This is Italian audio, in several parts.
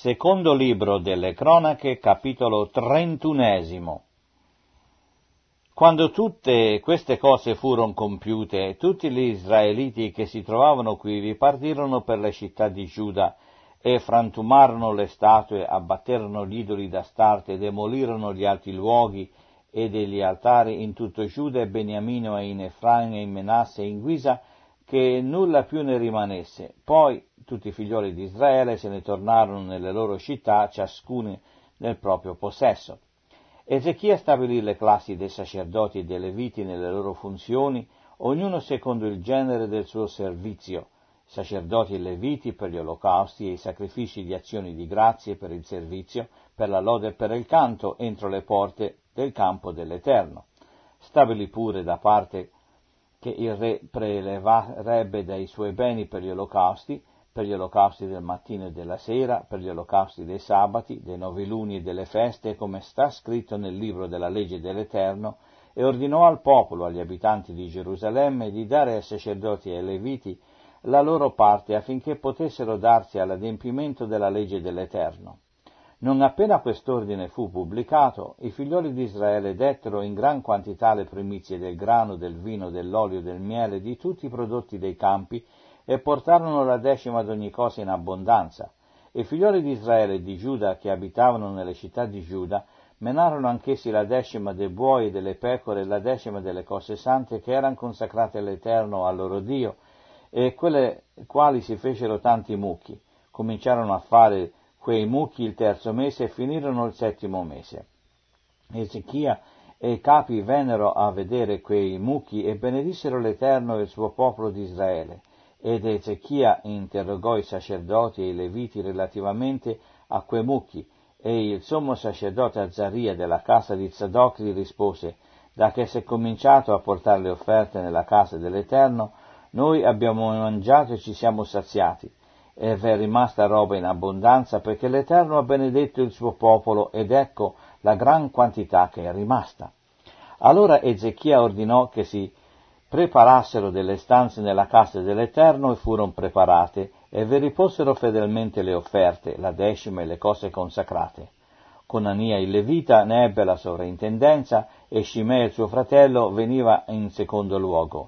Secondo libro delle Cronache, capitolo 31. Quando tutte queste cose furono compiute, tutti gli israeliti che si trovavano qui ripartirono per le città di Giuda e frantumarono le statue, abbatterono gli idoli d'Astarte, demolirono gli alti luoghi e degli altari in tutto Giuda e Beniamino e in Efraim e in Menasse e in Guisa, che nulla più ne rimanesse. Poi tutti i figlioli di Israele se ne tornarono nelle loro città, ciascuno nel proprio possesso. Ezechia stabilì le classi dei sacerdoti e dei leviti nelle loro funzioni, ognuno secondo il genere del suo servizio, sacerdoti e leviti per gli olocausti e i sacrifici di azioni di grazie per il servizio, per la lode e per il canto entro le porte del campo dell'Eterno. Stabilì pure da parte che il re preleverebbe dai suoi beni per gli olocausti del mattino e della sera, per gli olocausti dei sabati, dei noviluni e delle feste, come sta scritto nel libro della legge dell'Eterno, e ordinò al popolo, agli abitanti di Gerusalemme, di dare ai sacerdoti e ai leviti la loro parte affinché potessero darsi all'adempimento della legge dell'Eterno. Non appena quest'ordine fu pubblicato, i figlioli di Israele dettero in gran quantità le primizie del grano, del vino, dell'olio, del miele, di tutti i prodotti dei campi, e portarono la decima d'ogni cosa in abbondanza. I figlioli di Israele e di Giuda che abitavano nelle città di Giuda menarono anch'essi la decima dei buoi e delle pecore e la decima delle cose sante che erano consacrate all'Eterno, al loro Dio, e quelle quali si fecero tanti mucchi. Cominciarono a fare quei mucchi il 3° mese e finirono il 7° mese. Ezechia e i capi vennero a vedere quei mucchi e benedissero l'Eterno e il suo popolo di Israele. Ed Ezechia interrogò i sacerdoti e i leviti relativamente a quei mucchi, e il sommo sacerdote Azzaria della casa di Zadok gli rispose: da che si è cominciato a portare le offerte nella casa dell'Eterno, noi abbiamo mangiato e ci siamo saziati, e v'è rimasta roba in abbondanza, perché l'Eterno ha benedetto il suo popolo, ed ecco la gran quantità che è rimasta. Allora Ezechia ordinò che si preparassero delle stanze nella casa dell'Eterno, e furono preparate, e vi riposero fedelmente le offerte, la decima e le cose consacrate. Conania il Levita ne ebbe la sovrintendenza, e Shimei il suo fratello veniva in secondo luogo.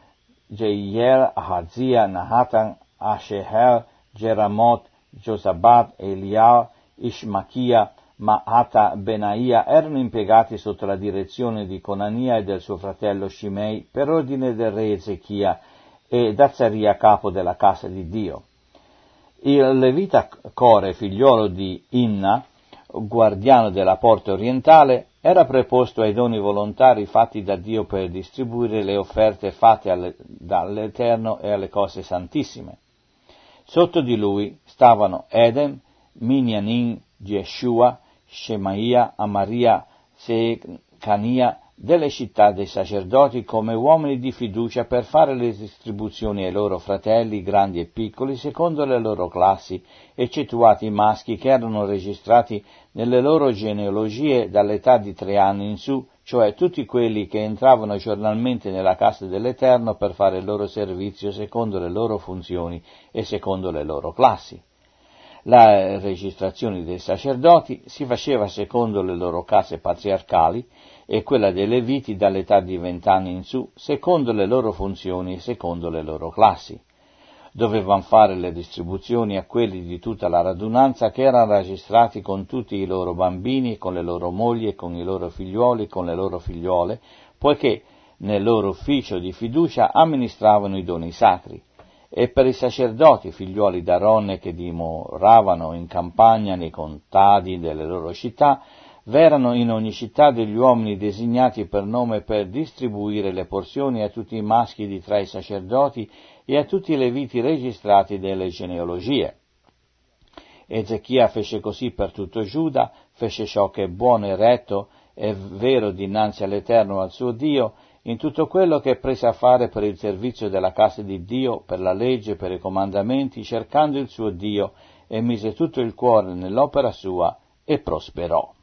Jeiel, Ahazia, Nahatan, Ashehel, Jeramot, Josabat, Eliar, Ishmachia, Maata, Benaia erano impiegati sotto la direzione di Conania e del suo fratello Shimei per ordine del re Ezechia e d'Azzaria capo della casa di Dio. Il levita Core, figliolo di Inna, guardiano della porta orientale, era preposto ai doni volontari fatti da Dio per distribuire le offerte fatte dall'Eterno e alle cose santissime. Sotto di lui stavano Edem, Minyanin, Jeshua, Shemaia, Amaria, Secania, delle città dei sacerdoti come uomini di fiducia per fare le distribuzioni ai loro fratelli, grandi e piccoli, secondo le loro classi, eccettuati i maschi che erano registrati nelle loro genealogie dall'età di 3 anni in su, cioè tutti quelli che entravano giornalmente nella casa dell'Eterno per fare il loro servizio secondo le loro funzioni e secondo le loro classi. La registrazione dei sacerdoti si faceva secondo le loro case patriarcali e quella dei leviti dall'età di 20 anni in su, secondo le loro funzioni e secondo le loro classi. Dovevano fare le distribuzioni a quelli di tutta la radunanza che erano registrati con tutti i loro bambini, con le loro mogli e con i loro figlioli, con le loro figliole, poiché nel loro ufficio di fiducia amministravano i doni sacri. E per i sacerdoti, figliuoli d'Aaronne che dimoravano in campagna nei contadi delle loro città, v'erano in ogni città degli uomini designati per nome per distribuire le porzioni a tutti i maschi di tra i sacerdoti e a tutti i leviti registrati delle genealogie. Ezechia fece così per tutto Giuda, fece ciò che è buono e retto e vero dinanzi all'Eterno, al suo Dio, in tutto quello che prese a fare per il servizio della casa di Dio, per la legge, per i comandamenti, cercando il suo Dio, e mise tutto il cuore nell'opera sua, e prosperò.